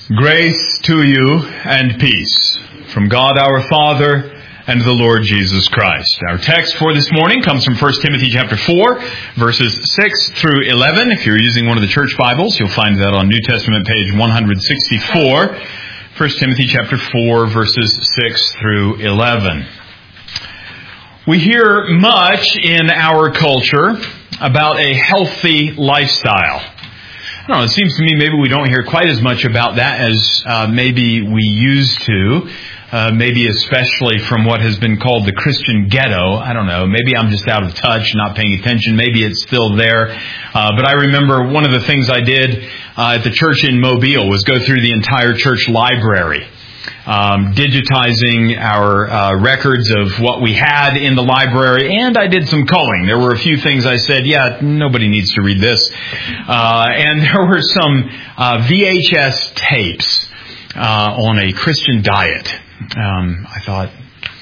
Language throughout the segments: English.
Grace to you and peace from God our Father and the Lord Jesus Christ. Our text for this morning comes from 1 Timothy chapter 4, verses 6 through 11. If you're using one of the church Bibles, you'll find that on New Testament page 164. 1 Timothy chapter 4, verses 6 through 11. We hear much in our culture about a healthy lifestyle. I don't know, it seems to me maybe we don't hear quite as much about that as maybe we used to, maybe especially from what has been called the Christian ghetto. I don't know, maybe I'm just out of touch, not paying attention, maybe it's still there. But I remember one of the things I did at the church in Mobile was go through the entire church library. Digitizing our records of what we had in the library, and I did some culling. There were a few things I said, yeah, nobody needs to read this. And there were some VHS tapes on a Christian diet. I thought,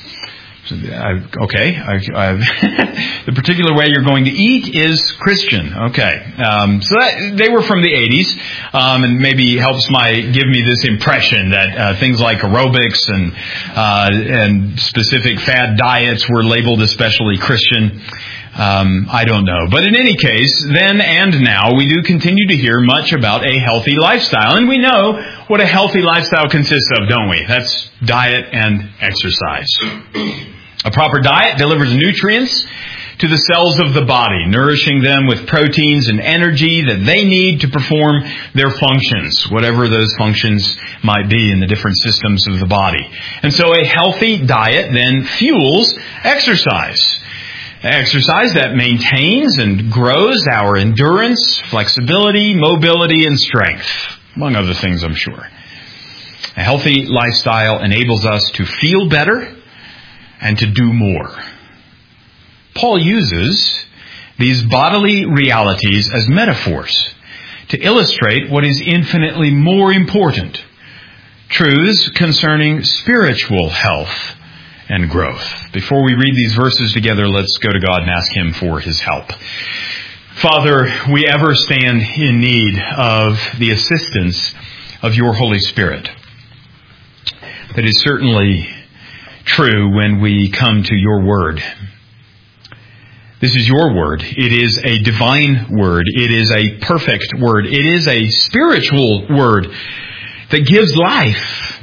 okay, the particular way you're going to eat is Christian. Okay, so they were from the 80s, and maybe helps give me this impression that things like aerobics and specific fad diets were labeled especially Christian. I don't know. But in any case, then and now, we do continue to hear much about a healthy lifestyle. And we know what a healthy lifestyle consists of, don't we? That's diet and exercise. A proper diet delivers nutrients to the cells of the body, nourishing them with proteins and energy that they need to perform their functions, whatever those functions might be in the different systems of the body. And so a healthy diet then fuels exercise. Exercise that maintains and grows our endurance, flexibility, mobility, and strength, among other things, I'm sure. A healthy lifestyle enables us to feel better and to do more. Paul uses these bodily realities as metaphors to illustrate what is infinitely more important, truths concerning spiritual health and growth. Before we read these verses together, let's go to God and ask Him for His help. Father, we ever stand in need of the assistance of your Holy Spirit. That is certainly true when we come to your word. This is your word. It is a divine word. It is a perfect word. It is a spiritual word that gives life.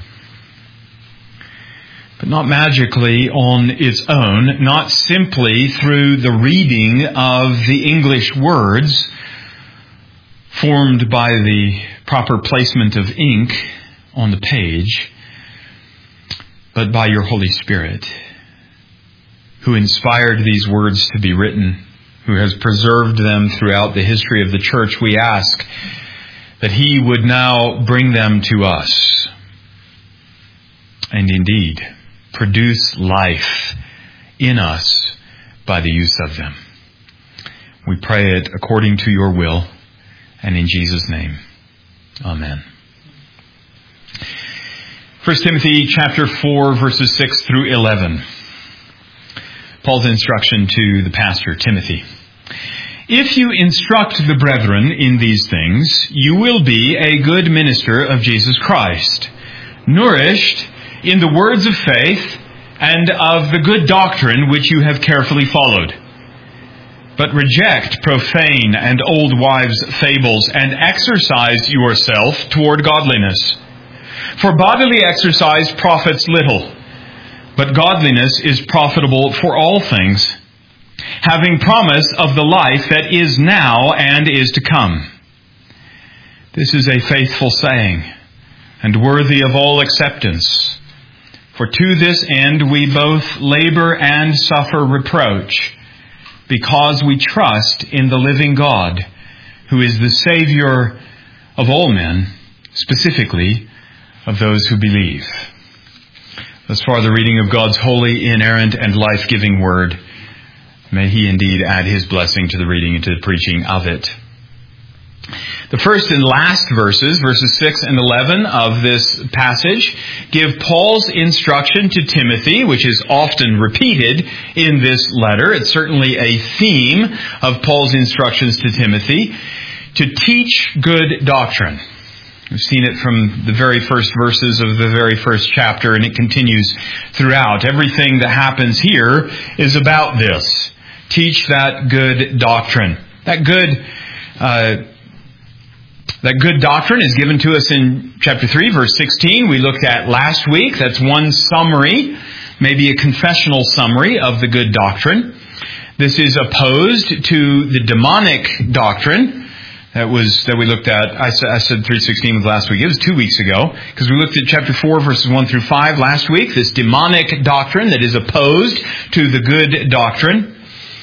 But not magically on its own, not simply through the reading of the English words formed by the proper placement of ink on the page, but by your Holy Spirit, who inspired these words to be written, who has preserved them throughout the history of the church. We ask that He would now bring them to us, and indeed produce life in us by the use of them. We pray it according to your will, and in Jesus' name. Amen. 1 Timothy chapter 4, verses 6 through 11. Paul's instruction to the pastor, Timothy. If you instruct the brethren in these things, you will be a good minister of Jesus Christ, nourished in the words of faith and of the good doctrine which you have carefully followed. But reject profane and old wives' fables, and exercise yourself toward godliness. For bodily exercise profits little, but godliness is profitable for all things, having promise of the life that is now and is to come. This is a faithful saying, and worthy of all acceptance. For to this end we both labor and suffer reproach, because we trust in the living God, who is the Savior of all men, specifically of those who believe. Thus far, the reading of God's holy, inerrant, and life-giving word. May He indeed add His blessing to the reading and to the preaching of it. The first and last verses 6 and 11 of this passage, give Paul's instruction to Timothy, which is often repeated in this letter. It's certainly a theme of Paul's instructions to Timothy, to teach good doctrine. We've seen it from the very first verses of the very first chapter, and it continues throughout. Everything that happens here is about this. Teach that good doctrine. That good doctrine is given to us in chapter 3, verse 16. We looked at last week. That's one summary, maybe a confessional summary of the good doctrine. This is opposed to the demonic doctrine that we looked at. I said 3:16 was last week. It was 2 weeks ago, because we looked at chapter 4, verses 1 through 5 last week. This demonic doctrine that is opposed to the good doctrine.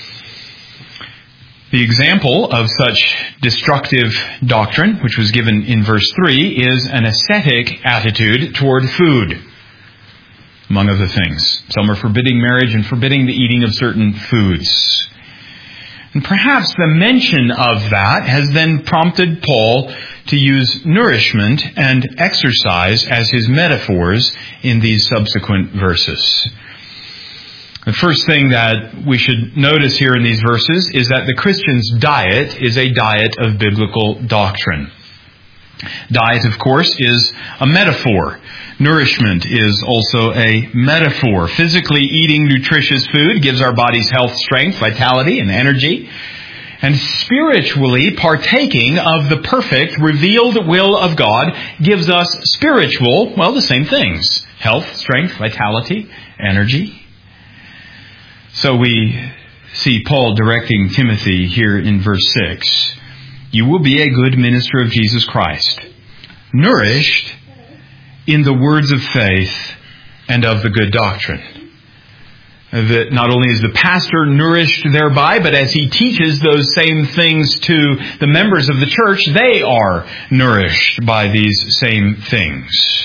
The example of such destructive doctrine, which was given in verse 3, is an ascetic attitude toward food, among other things. Some are forbidding marriage and forbidding the eating of certain foods. And perhaps the mention of that has then prompted Paul to use nourishment and exercise as his metaphors in these subsequent verses. The first thing that we should notice here in these verses is that the Christian's diet is a diet of biblical doctrine. Diet, of course, is a metaphor. Nourishment is also a metaphor. Physically eating nutritious food gives our bodies health, strength, vitality, and energy. And spiritually partaking of the perfect, revealed will of God gives us spiritual, the same things. Health, strength, vitality, energy. So we see Paul directing Timothy here in verse 6. You will be a good minister of Jesus Christ, nourished in the words of faith and of the good doctrine. That not only is the pastor nourished thereby, but as he teaches those same things to the members of the church, they are nourished by these same things.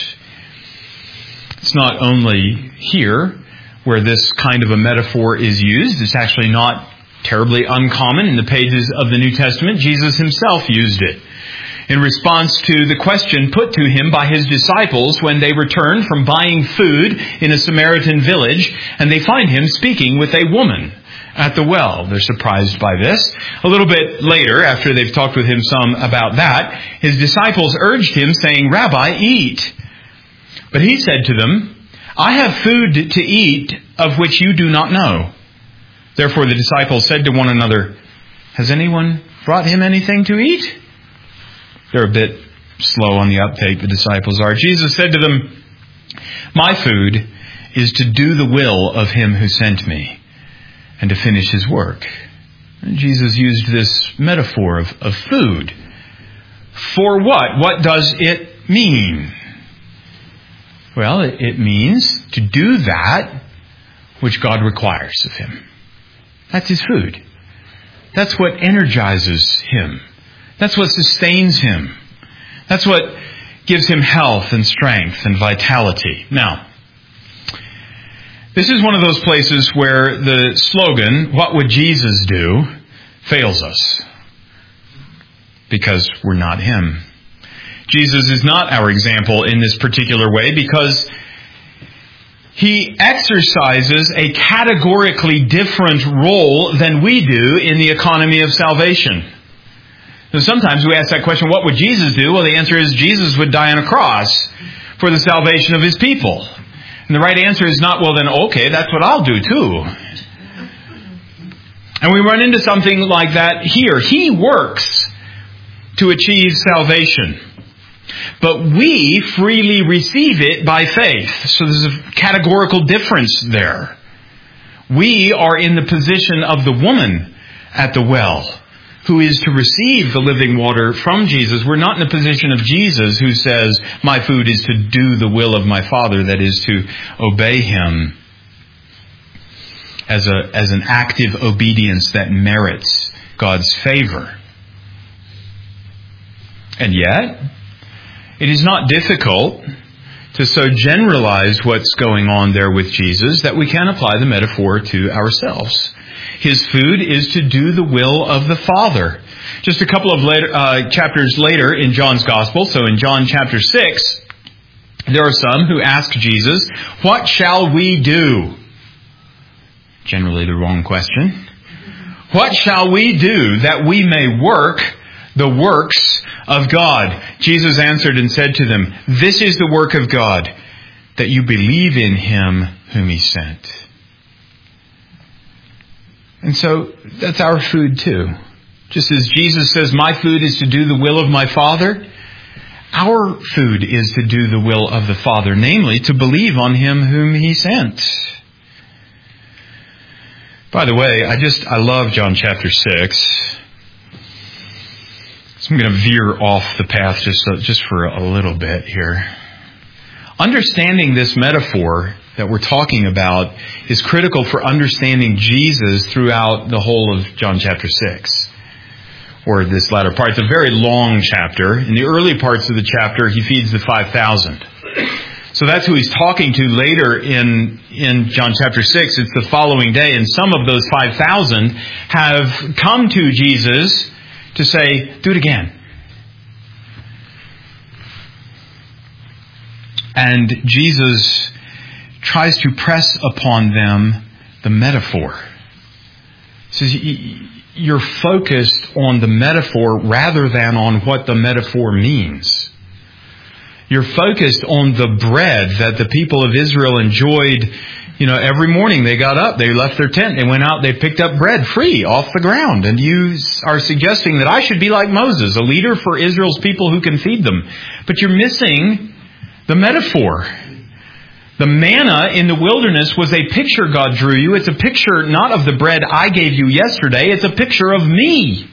It's not only here where this kind of a metaphor is used. It's actually not terribly uncommon in the pages of the New Testament. Jesus himself used it in response to the question put to him by his disciples when they returned from buying food in a Samaritan village, and they find him speaking with a woman at the well. They're surprised by this. A little bit later, after they've talked with him some about that, his disciples urged him, saying, Rabbi, eat. But he said to them, I have food to eat of which you do not know. Therefore the disciples said to one another, has anyone brought him anything to eat? They're a bit slow on the uptake, the disciples are. Jesus said to them, my food is to do the will of him who sent me and to finish his work. And Jesus used this metaphor of food. For what? What does it mean? Well, it means to do that which God requires of him. That's his food. That's what energizes him. That's what sustains him. That's what gives him health and strength and vitality. Now, this is one of those places where the slogan, what would Jesus do, fails us. Because we're not him. Jesus is not our example in this particular way because he exercises a categorically different role than we do in the economy of salvation. So sometimes we ask that question, what would Jesus do? Well, the answer is Jesus would die on a cross for the salvation of his people. And the right answer is not, well then, okay, that's what I'll do too. And we run into something like that here. He works to achieve salvation. But we freely receive it by faith. So there's a categorical difference there. We are in the position of the woman at the well who is to receive the living water from Jesus. We're not in the position of Jesus who says, my food is to do the will of my Father, that is to obey him as an active obedience that merits God's favor. And yet, it is not difficult to so generalize what's going on there with Jesus that we can apply the metaphor to ourselves. His food is to do the will of the Father. Just a couple of chapters later in John's Gospel, so in John chapter 6, there are some who ask Jesus, what shall we do? Generally the wrong question. What shall we do that we may work the works of God. Jesus answered and said to them, this is the work of God, that you believe in Him whom He sent. And so that's our food too. Just as Jesus says, my food is to do the will of my Father, our food is to do the will of the Father, namely to believe on Him whom He sent. By the way, I love John chapter 6. So I'm going to veer off the path just for a little bit here. Understanding this metaphor that we're talking about is critical for understanding Jesus throughout the whole of John chapter 6. Or this latter part. It's a very long chapter. In the early parts of the chapter, He feeds the 5,000. So that's who He's talking to later in John chapter 6. It's the following day, and some of those 5,000 have come to Jesus to say, do it again. And Jesus tries to press upon them the metaphor. He says, you're focused on the metaphor rather than on what the metaphor means. You're focused on the bread that the people of Israel enjoyed. Every morning they got up, they left their tent, they went out, they picked up bread free off the ground. And you are suggesting that I should be like Moses, a leader for Israel's people who can feed them. But you're missing the metaphor. The manna in the wilderness was a picture God drew you. It's a picture not of the bread I gave you yesterday. It's a picture of me.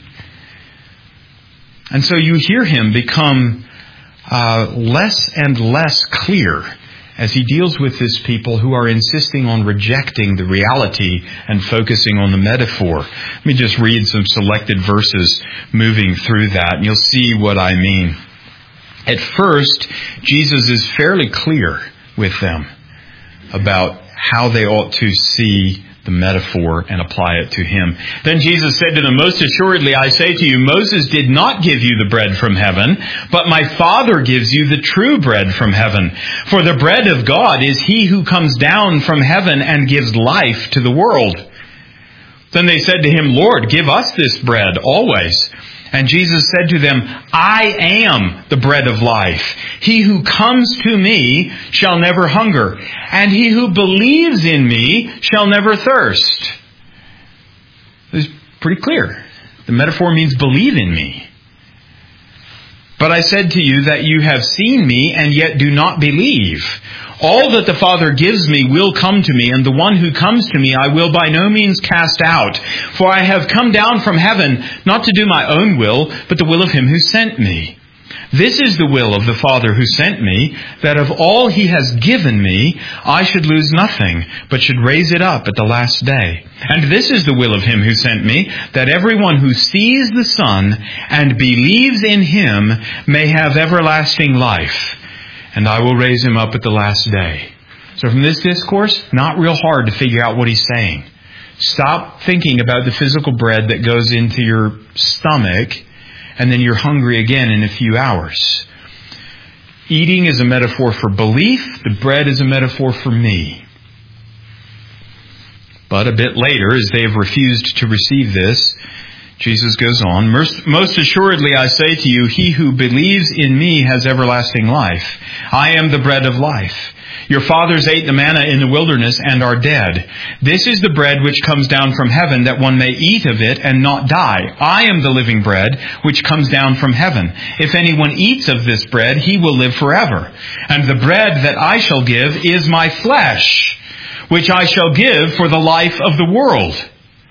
And so you hear Him become less and less clear as He deals with His people who are insisting on rejecting the reality and focusing on the metaphor. Let me just read some selected verses moving through that, and you'll see what I mean. At first, Jesus is fairly clear with them about how they ought to see the metaphor and apply it to Him. Then Jesus said to them, most assuredly I say to you, Moses did not give you the bread from heaven, but my Father gives you the true bread from heaven. For the bread of God is He who comes down from heaven and gives life to the world. Then they said to Him, Lord, give us this bread always. And Jesus said to them, I am the bread of life. He who comes to me shall never hunger, and he who believes in me shall never thirst. It's pretty clear. The metaphor means believe in me. But I said to you that you have seen me and yet do not believe. All that the Father gives me will come to me, and the one who comes to me I will by no means cast out. For I have come down from heaven not to do my own will, but the will of Him who sent me. This is the will of the Father who sent me, that of all He has given me, I should lose nothing, but should raise it up at the last day. And this is the will of Him who sent me, that everyone who sees the Son and believes in Him may have everlasting life. And I will raise him up at the last day. So from this discourse, not real hard to figure out what He's saying. Stop thinking about the physical bread that goes into your stomach, and then you're hungry again in a few hours. Eating is a metaphor for belief. The bread is a metaphor for me. But a bit later, as they have refused to receive this, Jesus goes on, most assuredly I say to you, he who believes in me has everlasting life. I am the bread of life. Your fathers ate the manna in the wilderness and are dead. This is the bread which comes down from heaven, that one may eat of it and not die. I am the living bread which comes down from heaven. If anyone eats of this bread, he will live forever. And the bread that I shall give is my flesh, which I shall give for the life of the world.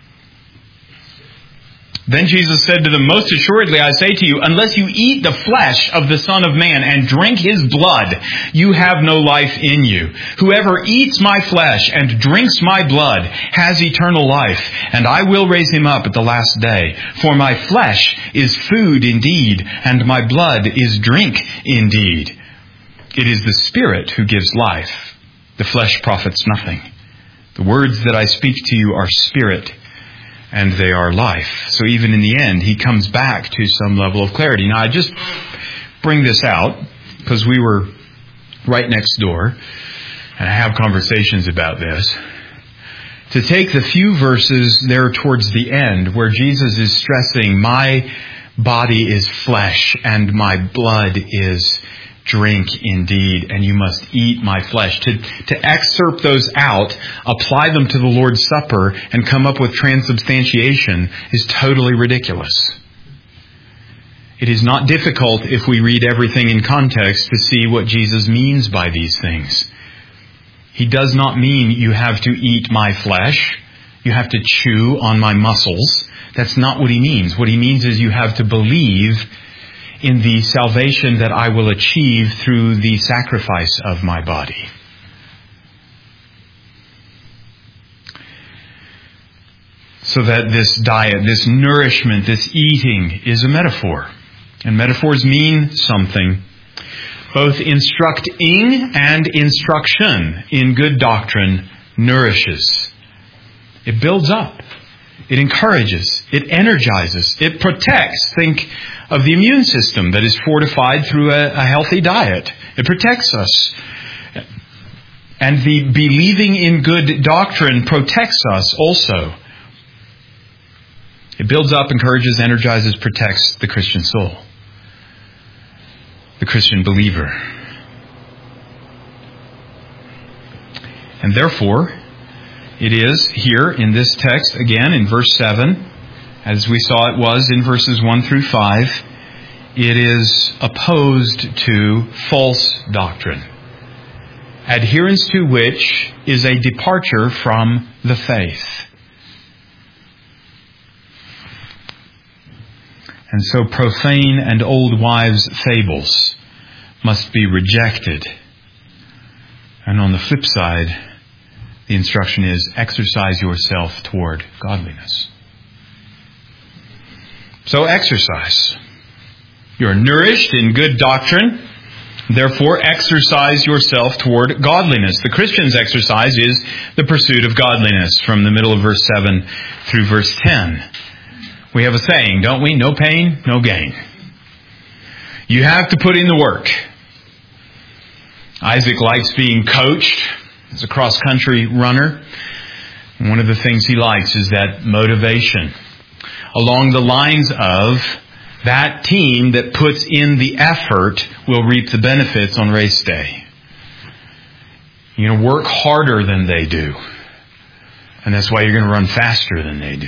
Then Jesus said to them, most assuredly I say to you, unless you eat the flesh of the Son of Man and drink His blood, you have no life in you. Whoever eats my flesh and drinks my blood has eternal life, and I will raise him up at the last day. For my flesh is food indeed, and my blood is drink indeed. It is the Spirit who gives life. The flesh profits nothing. The words that I speak to you are spirit, and they are life. So even in the end, He comes back to some level of clarity. Now, I just bring this out because we were right next door, and I have conversations about this. To take the few verses there towards the end where Jesus is stressing, my body is flesh and my blood is drink indeed, and you must eat my flesh. To excerpt those out, apply them to the Lord's Supper, and come up with transubstantiation is totally ridiculous. It is not difficult, if we read everything in context, to see what Jesus means by these things. He does not mean you have to eat my flesh, you have to chew on my muscles. That's not what he means. What he means is you have to believe in the salvation that I will achieve through the sacrifice of my body. So that this diet, this nourishment, this eating is a metaphor. And metaphors mean something. Both instructing and instruction in good doctrine nourishes. It builds up. It encourages. It energizes. It protects. Think of the immune system that is fortified through a healthy diet. It protects us. And the believing in good doctrine protects us also. It builds up, encourages, energizes, protects the Christian soul, the Christian believer. And therefore, it is here in this text, again in verse 7, as we saw it was in verses 1 through 5, it is opposed to false doctrine, adherence to which is a departure from the faith. And so profane and old wives' fables must be rejected. And on the flip side, the instruction is exercise yourself toward godliness. So exercise. You're nourished in good doctrine. Therefore, exercise yourself toward godliness. The Christian's exercise is the pursuit of godliness from the middle of verse 7 through verse 10. We have a saying, don't we? No pain, no gain. You have to put in the work. Isaac likes being coached as a cross-country runner. And one of the things he likes is that motivation along the lines of that team that puts in the effort will reap the benefits on race day. You're going to work harder than they do. And that's why you're going to run faster than they do.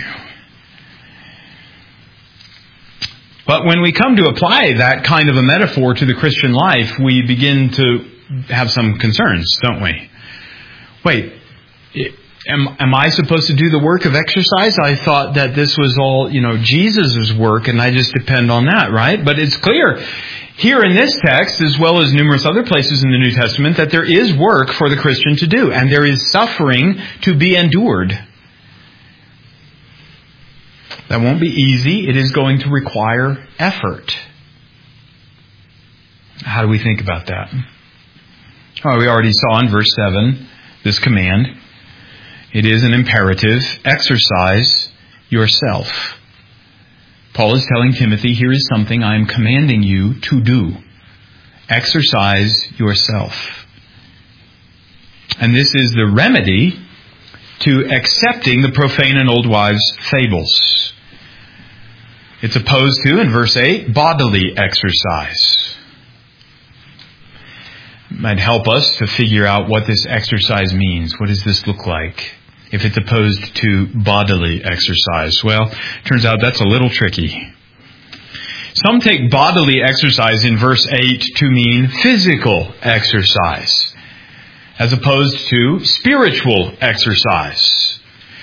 But when we come to apply that kind of a metaphor to the Christian life, we begin to have some concerns, don't we? Wait, am I supposed to do the work of exercise? I thought that this was all, Jesus' work and I just depend on that, right? But it's clear here in this text, as well as numerous other places in the New Testament, that there is work for the Christian to do and there is suffering to be endured. That won't be easy. It is going to require effort. How do we think about that? Oh, we already saw in verse 7 this command. It is an imperative. Exercise yourself. Paul is telling Timothy, here is something I am commanding you to do. Exercise yourself. And this is the remedy to accepting the profane and old wives' fables. It's opposed to, in verse 8, bodily exercise. It might help us to figure out what this exercise means. What does this look like if it's opposed to bodily exercise? Well, turns out that's a little tricky. Some take bodily exercise in verse 8 to mean physical exercise, as opposed to spiritual exercise.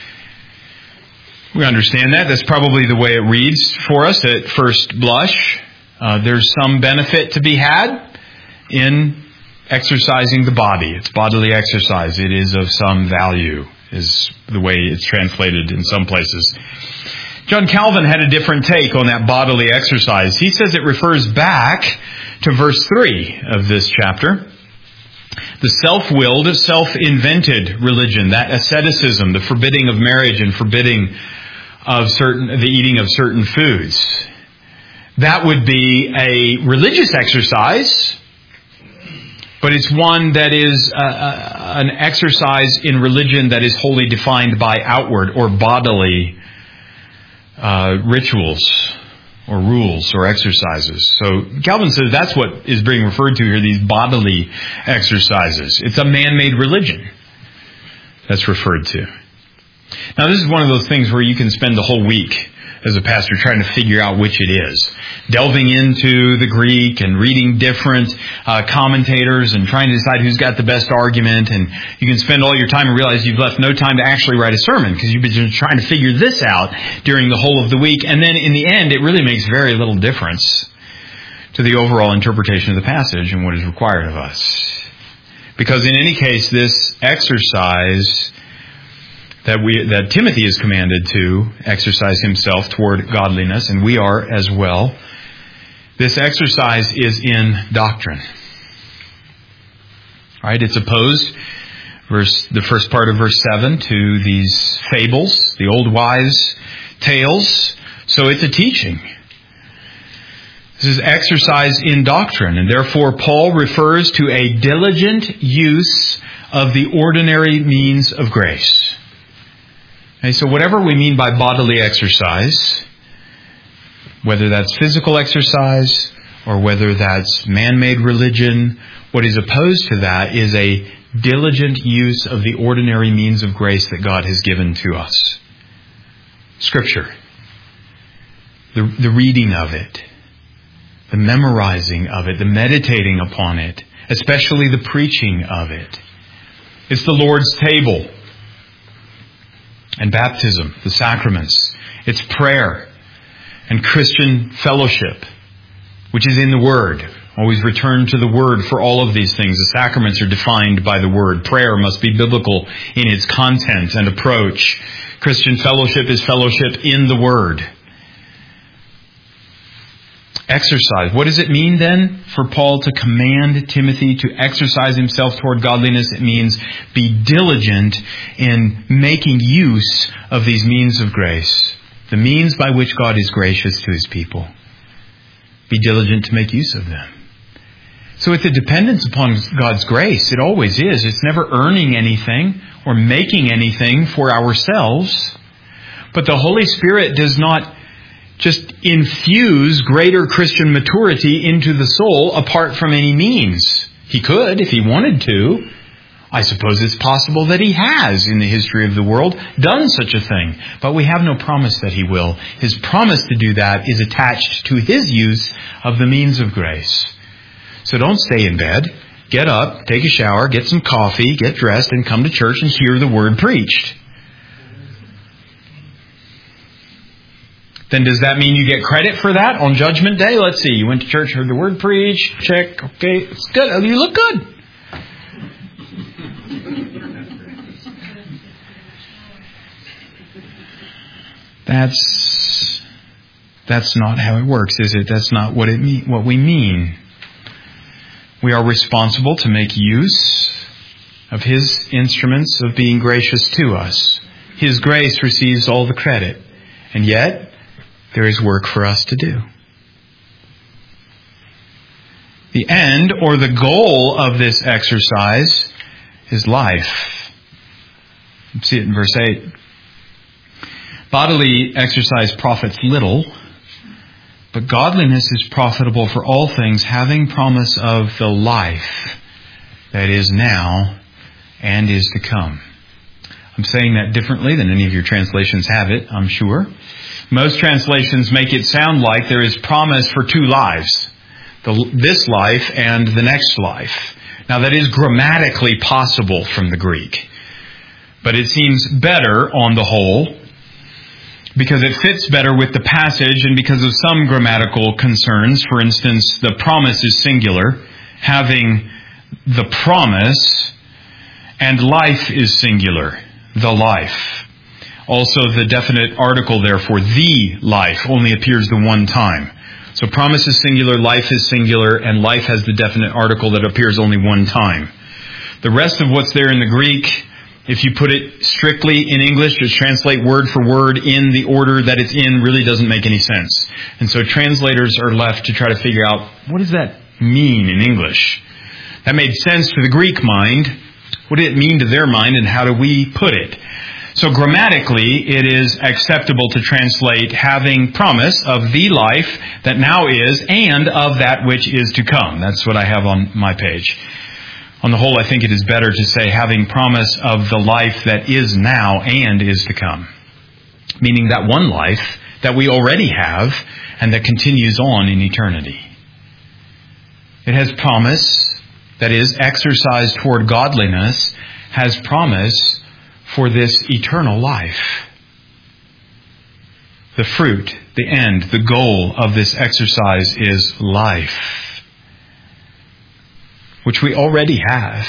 We understand that. That's probably the way it reads for us at first blush. There's some benefit to be had in exercising the body. It's bodily exercise. It is of some value, is the way it's translated in some places. John Calvin had a different take on that bodily exercise. He says it refers back to verse 3 of this chapter. The self-willed, self-invented religion, that asceticism, the forbidding of marriage and forbidding of the eating of certain foods. That would be a religious exercise, but it's one that is an exercise in religion that is wholly defined by outward or bodily rituals. or rules or exercises. So Calvin says that's what is being referred to here, these bodily exercises. It's a man-made religion that's referred to. Now this is one of those things where you can spend the whole week as a pastor trying to figure out which it is. Delving into the Greek and reading different commentators and trying to decide who's got the best argument. And you can spend all your time and realize you've left no time to actually write a sermon because you've been trying to figure this out during the whole of the week. And then in the end, it really makes very little difference to the overall interpretation of the passage and what is required of us. Because in any case, this exercise that Timothy is commanded to exercise himself toward godliness, and we are as well. This exercise is in doctrine. Right? It's opposed, the first part of verse 7, to these fables, the old wives' tales. So it's a teaching. This is exercise in doctrine, and therefore Paul refers to a diligent use of the ordinary means of grace. Okay, so whatever we mean by bodily exercise, whether that's physical exercise or whether that's man-made religion, what is opposed to that is a diligent use of the ordinary means of grace that God has given to us. Scripture, the reading of it, the memorizing of it, the meditating upon it, especially the preaching of it. It's the Lord's table and baptism, the sacraments. It's prayer and Christian fellowship, which is in the Word. Always return to the Word for all of these things. The sacraments are defined by the Word. Prayer must be biblical in its content and approach. Christian fellowship is fellowship in the Word. Exercise. What does it mean then for Paul to command Timothy to exercise himself toward godliness? It means be diligent in making use of these means of grace, the means by which God is gracious to His people. Be diligent to make use of them. So it's a dependence upon God's grace. It always is. It's never earning anything or making anything for ourselves. But the Holy Spirit does not just infuse greater Christian maturity into the soul apart from any means. He could if He wanted to. I suppose it's possible that He has in the history of the world done such a thing. But we have no promise that He will. His promise to do that is attached to His use of the means of grace. So don't stay in bed. Get up, take a shower, get some coffee, get dressed, and come to church and hear the Word preached. Then does that mean you get credit for that on Judgment Day? Let's see. You went to church, heard the Word preached. Check. Okay. It's good. You look good. That's not how it works, is it? That's not what we mean. We are responsible to make use of His instruments of being gracious to us. His grace receives all the credit. And yet, there is work for us to do. The end or the goal of this exercise is life. You see it in verse 8. Bodily exercise profits little, but godliness is profitable for all things, having promise of the life that is now and is to come. I'm saying that differently than any of your translations have it, I'm sure. Most translations make it sound like there is promise for two lives, this life and the next life. Now that is grammatically possible from the Greek, but it seems better on the whole because it fits better with the passage and because of some grammatical concerns. For instance, the promise is singular, having the promise, and life is singular, the life. Also, the definite article, therefore, the life, only appears the one time. So promise is singular, life is singular, and life has the definite article that appears only one time. The rest of what's there in the Greek, if you put it strictly in English, just translate word for word in the order that it's in, really doesn't make any sense. And so translators are left to try to figure out, what does that mean in English? That made sense to the Greek mind. What did it mean to their mind, and how do we put it? So grammatically, it is acceptable to translate having promise of the life that now is and of that which is to come. That's what I have on my page. On the whole, I think it is better to say having promise of the life that is now and is to come. Meaning that one life that we already have and that continues on in eternity. It has promise, that is, exercise toward godliness, has promise for this eternal life. The fruit, the end, the goal of this exercise is life, which we already have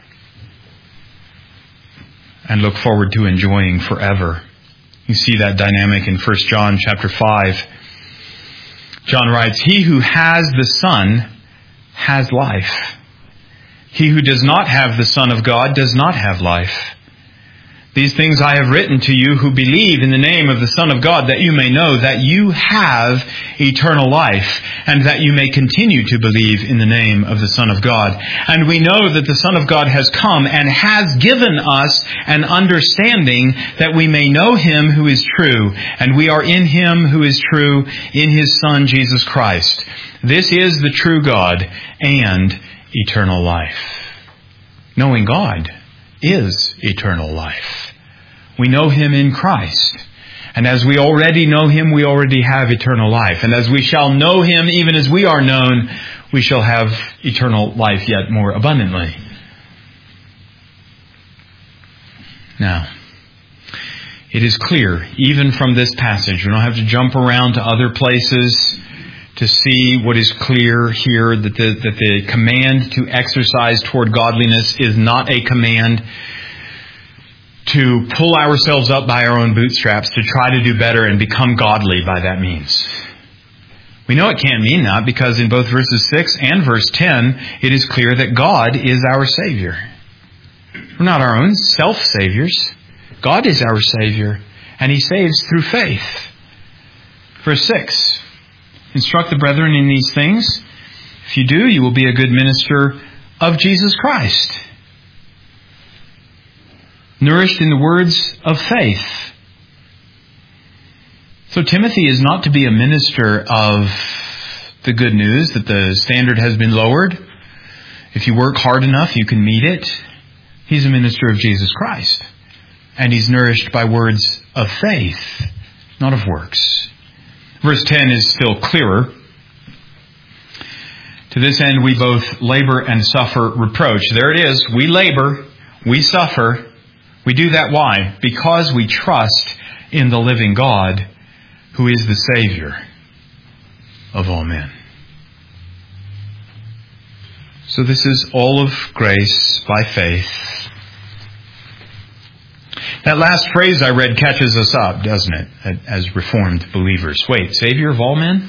and look forward to enjoying forever. You see that dynamic in 1 John chapter 5. John writes, "He who has the Son has life. He who does not have the Son of God does not have life. These things I have written to you who believe in the name of the Son of God, that you may know that you have eternal life, and that you may continue to believe in the name of the Son of God. And we know that the Son of God has come and has given us an understanding that we may know Him who is true, and we are in Him who is true, in His Son Jesus Christ. This is the true God and eternal life." Knowing God is eternal life. We know Him in Christ. And as we already know Him, we already have eternal life. And as we shall know Him, even as we are known, we shall have eternal life yet more abundantly. Now, it is clear, even from this passage, we don't have to jump around to other places to see what is clear here, that the command to exercise toward godliness is not a command to pull ourselves up by our own bootstraps, to try to do better and become godly by that means. We know it can't mean that because in both verses 6 and verse 10, it is clear that God is our Savior. We're not our own self-saviors. God is our Savior, and He saves through faith. Verse 6, "Instruct the brethren in these things. If you do, you will be a good minister of Jesus Christ, nourished in the words of faith." So Timothy is not to be a minister of the good news that the standard has been lowered. If you work hard enough, you can meet it. He's a minister of Jesus Christ. And he's nourished by words of faith, not of works. Verse 10 is still clearer. "To this end we both labor and suffer reproach." There it is. We labor, we suffer. We do that why? Because we trust in the living God, who is the Savior of all men. So this is all of grace by faith. That last phrase I read catches us up, doesn't it, as Reformed believers? Wait, Savior of all men?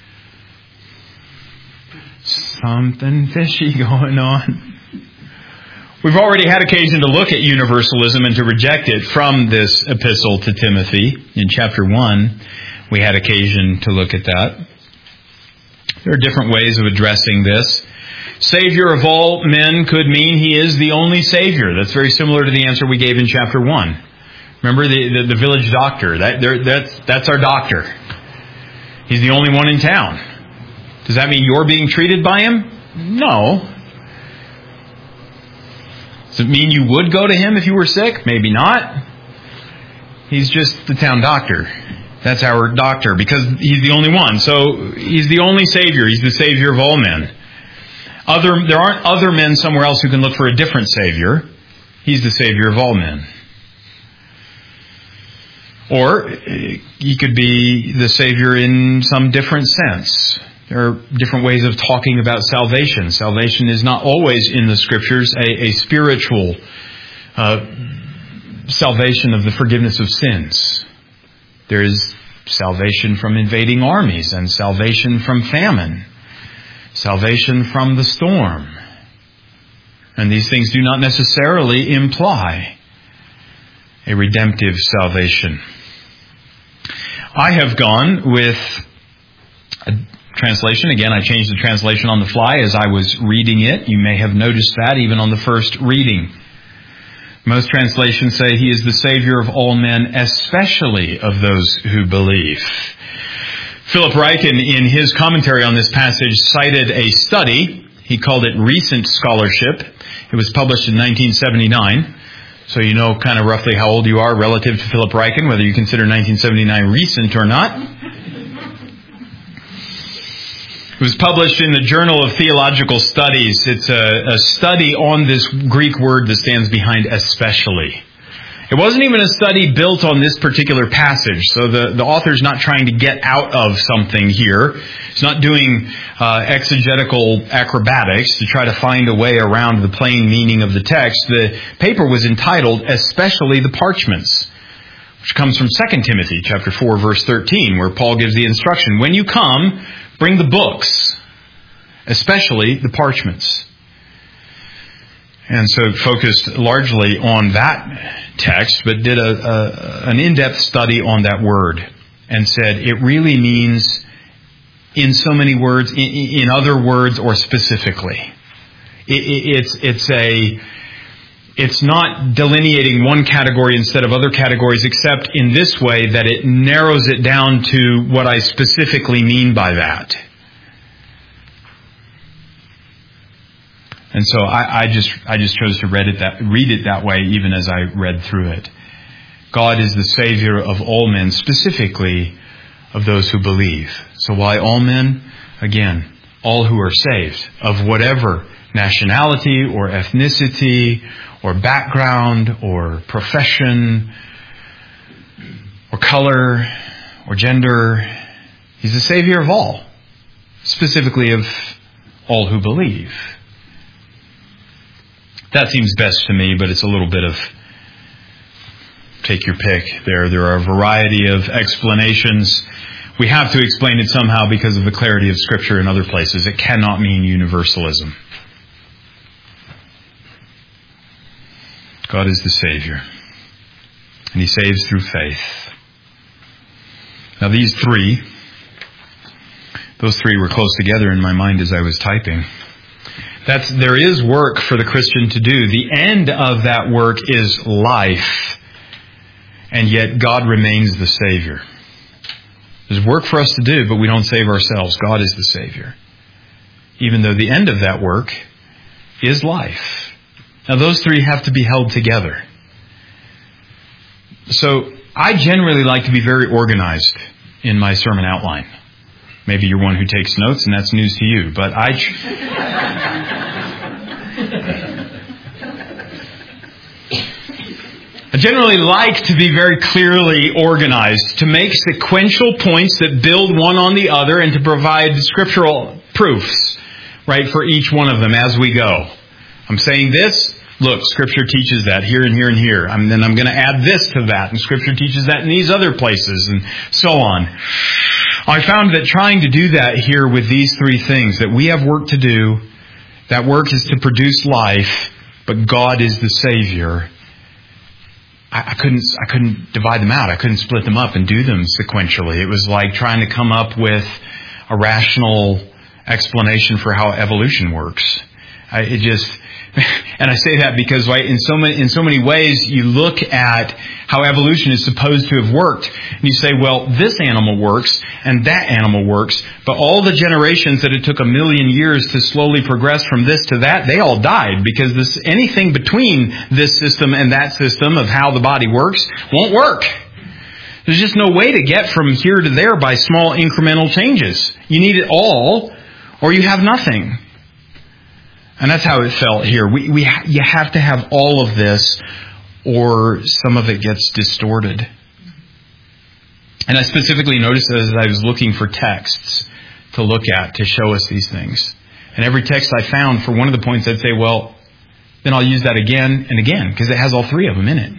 Something fishy going on. We've already had occasion to look at universalism and to reject it from this epistle to Timothy. In chapter 1, we had occasion to look at that. There are different ways of addressing this. Savior of all men could mean He is the only Savior. That's very similar to the answer we gave in chapter 1. Remember the village doctor? That's our doctor. He's the only one in town. Does that mean you're being treated by Him? No. Does it mean you would go to Him if you were sick? Maybe not. He's just the town doctor. That's our doctor because He's the only one. So He's the only Savior. He's the Savior of all men. There aren't other men somewhere else who can look for a different Savior. He's the Savior of all men. Or He could be the Savior in some different sense. There are different ways of talking about salvation. Salvation is not always in the Scriptures a spiritual salvation of the forgiveness of sins. There is salvation from invading armies and salvation from famine. Salvation from the storm. And these things do not necessarily imply a redemptive salvation. I have gone with a translation. Again, I changed the translation on the fly as I was reading it. You may have noticed that even on the first reading. Most translations say He is the Savior of all men, especially of those who believe. Philip Ryken, in his commentary on this passage, cited a study. He called it Recent Scholarship. It was published in 1979. So you know kind of roughly how old you are relative to Philip Ryken, whether you consider 1979 recent or not. It was published in the Journal of Theological Studies. It's a study on this Greek word that stands behind especially. It wasn't even a study built on this particular passage, so the author's not trying to get out of something here. It's not doing exegetical acrobatics to try to find a way around the plain meaning of the text. The paper was entitled, Especially the Parchments, which comes from 2 Timothy chapter 4, verse 13, where Paul gives the instruction, when you come, bring the books, especially the parchments. And so it focused largely on that text, but did an in-depth study on that word and said it really means in so many words, in other words, or specifically. It's not delineating one category instead of other categories, except in this way that it narrows it down to what I specifically mean by that. And so I just chose to read it that way, even as I read through it. God is the Savior of all men, specifically of those who believe. So why all men? Again, all who are saved, of whatever nationality or ethnicity or background or profession or color or gender. He's the Savior of all, specifically of all who believe. That seems best to me, but it's a little bit of take your pick there. There are a variety of explanations. We have to explain it somehow because of the clarity of Scripture in other places. It cannot mean universalism. God is the Savior, and He saves through faith. Now those three were close together in my mind as I was typing. There is work for the Christian to do. The end of that work is life, and yet God remains the Savior. There's work for us to do, but we don't save ourselves. God is the Savior, even though the end of that work is life. Now those three have to be held together. So I generally like to be very organized in my sermon outline. Maybe you're one who takes notes and that's news to you, but I generally like to be very clearly organized, to make sequential points that build one on the other and to provide scriptural proofs, right, for each one of them as we go. I'm saying this. Look, Scripture teaches that here and here and here. Then I'm going to add this to that, and Scripture teaches that in these other places, and so on. I found that trying to do that here with these three things, that we have work to do, that work is to produce life, but God is the Savior. I couldn't divide them out. I couldn't split them up and do them sequentially. It was like trying to come up with a rational explanation for how evolution works. And I say that because, right, in so many ways you look at how evolution is supposed to have worked, and you say, well, this animal works and that animal works, but all the generations that it took 1 million years to slowly progress from this to that, they all died because anything between this system and that system of how the body works won't work. There's just no way to get from here to there by small incremental changes. You need it all, or you have nothing. And that's how it felt here. You have to have all of this, or some of it gets distorted. And I specifically noticed as I was looking for texts to look at to show us these things. And every text I found for one of the points, I'd say, well, then I'll use that again and again, because it has all three of them in it.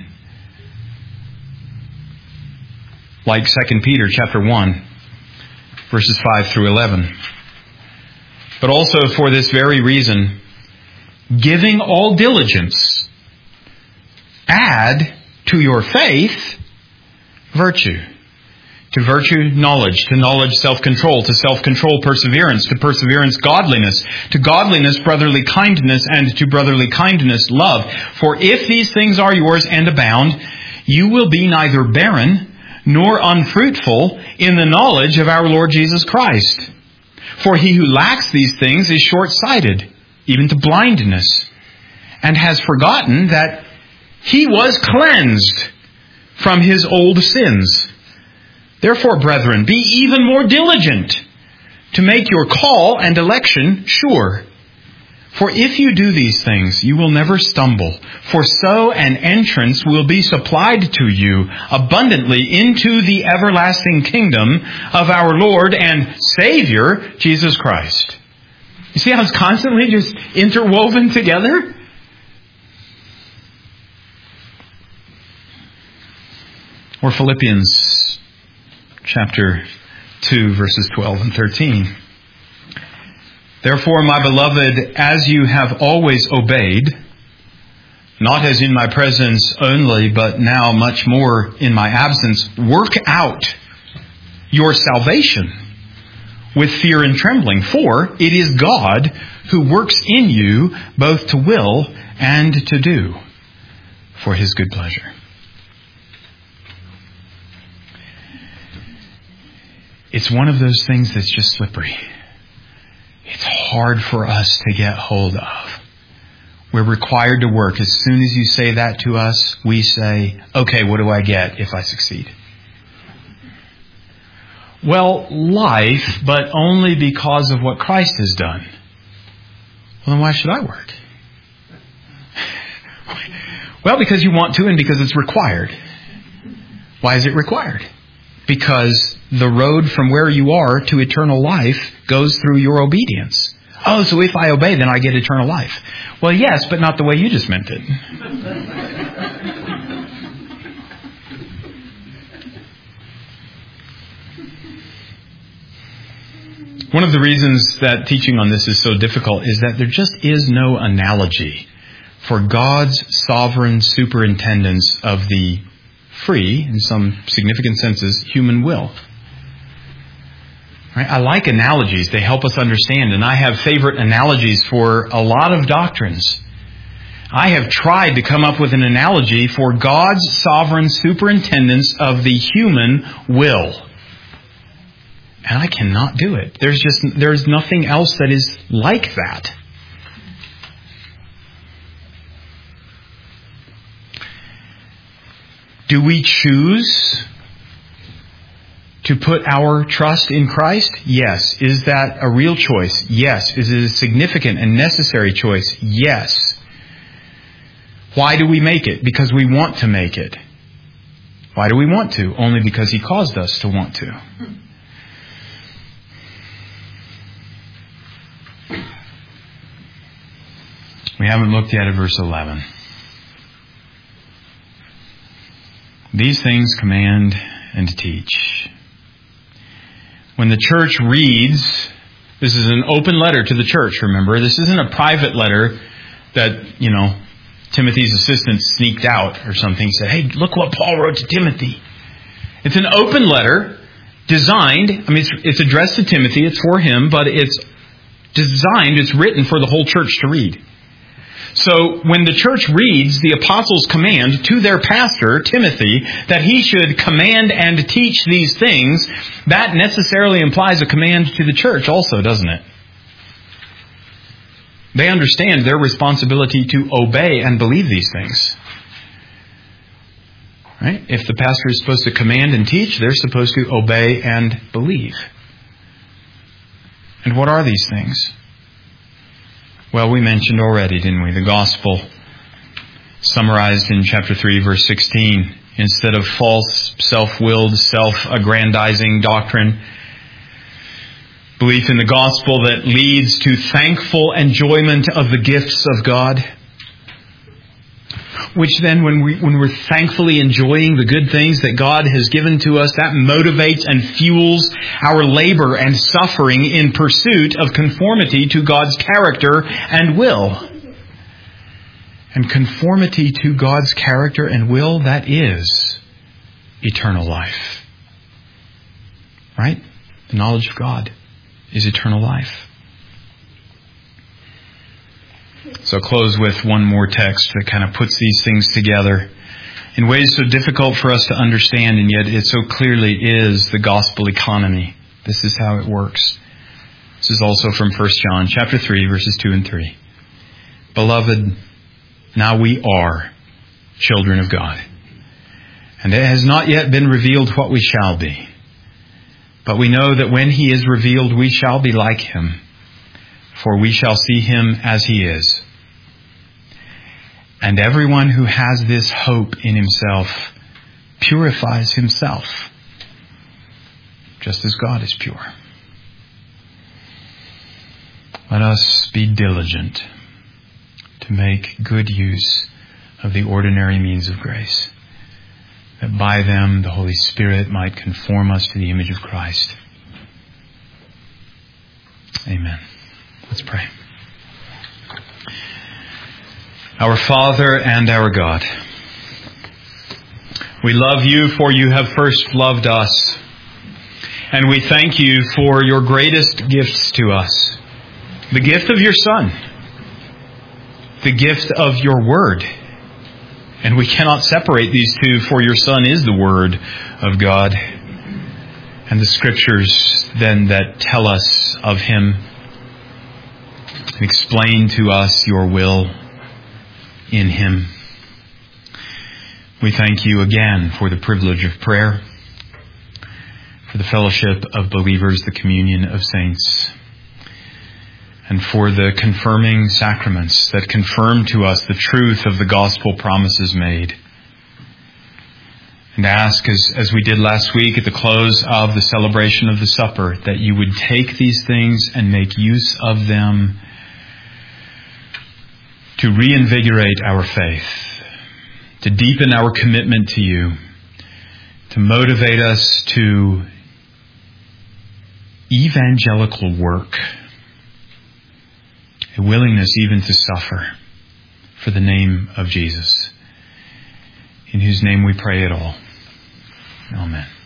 Like 2 Peter chapter 1, verses 5 through 11. But also for this very reason, giving all diligence, add to your faith virtue. To virtue, knowledge. To knowledge, self-control. To self-control, perseverance. To perseverance, godliness. To godliness, brotherly kindness. And to brotherly kindness, love. For if these things are yours and abound, you will be neither barren nor unfruitful in the knowledge of our Lord Jesus Christ. For he who lacks these things is short-sighted, even to blindness, and has forgotten that he was cleansed from his old sins. Therefore, brethren, be even more diligent to make your call and election sure. For if you do these things, you will never stumble. For so an entrance will be supplied to you abundantly into the everlasting kingdom of our Lord and Savior, Jesus Christ. You see how it's constantly just interwoven together? Or Philippians chapter 2, verses 12 and 13. Therefore, my beloved, as you have always obeyed, not as in my presence only, but now much more in my absence, work out your salvation with fear and trembling. For it is God who works in you both to will and to do for his good pleasure. It's one of those things that's just slippery. It's hard for us to get hold of. We're required to work. As soon as you say that to us, we say, okay, what do I get if I succeed? Well, life, but only because of what Christ has done. Well, then why should I work? Well, because you want to and because it's required. Why is it required? Because the road from where you are to eternal life goes through your obedience. Oh, so if I obey, then I get eternal life. Well, yes, but not the way you just meant it. One of the reasons that teaching on this is so difficult is that there just is no analogy for God's sovereign superintendence of the free, in some significant senses, human will. Right? I like analogies. They help us understand. And I have favorite analogies for a lot of doctrines. I have tried to come up with an analogy for God's sovereign superintendence of the human will. And I cannot do it. There's nothing else that is like that. Do we choose to put our trust in Christ? Yes. Is that a real choice? Yes. Is it a significant and necessary choice? Yes. Why do we make it? Because we want to make it. Why do we want to? Only because he caused us to want to. We haven't looked yet at verse 11. These things command and teach. When the church reads, this is an open letter to the church, remember. This isn't a private letter that, Timothy's assistant sneaked out or something. He said, hey, look what Paul wrote to Timothy. It's an open letter designed, it's addressed to Timothy, it's for him, but it's designed, it's written for the whole church to read. So when the church reads the apostles' command to their pastor, Timothy, that he should command and teach these things, that necessarily implies a command to the church also, doesn't it? They understand their responsibility to obey and believe these things. Right? If the pastor is supposed to command and teach, they're supposed to obey and believe. And what are these things? Well, we mentioned already, didn't we? The gospel, summarized in chapter 3, verse 16. Instead of false, self-willed, self-aggrandizing doctrine, belief in the gospel that leads to thankful enjoyment of the gifts of God. Which then, when we're thankfully enjoying the good things that God has given to us, that motivates and fuels our labor and suffering in pursuit of conformity to God's character and will. And conformity to God's character and will, that is eternal life. Right? The knowledge of God is eternal life. So I'll close with one more text that kind of puts these things together in ways so difficult for us to understand, and yet it so clearly is the gospel economy. This is how it works. This is also from 1 John chapter 3, verses 2 and 3. Beloved, now we are children of God, and it has not yet been revealed what we shall be. But we know that when He is revealed, we shall be like Him, for we shall see Him as He is. And everyone who has this hope in himself purifies himself, just as God is pure. Let us be diligent to make good use of the ordinary means of grace, that by them the Holy Spirit might conform us to the image of Christ. Amen. Let's pray. Our Father and our God, we love You, for You have first loved us. And we thank You for Your greatest gifts to us. The gift of Your Son. The gift of Your Word. And we cannot separate these two, for Your Son is the Word of God. And the Scriptures then that tell us of Him and explain to us Your will in Him. We thank You again for the privilege of prayer, for the fellowship of believers, the communion of saints, and for the confirming sacraments that confirm to us the truth of the gospel promises made. And ask, as we did last week at the close of the celebration of the supper, that You would take these things and make use of them to reinvigorate our faith, to deepen our commitment to You, to motivate us to evangelical work, a willingness even to suffer for the name of Jesus, in whose name we pray it all. Amen.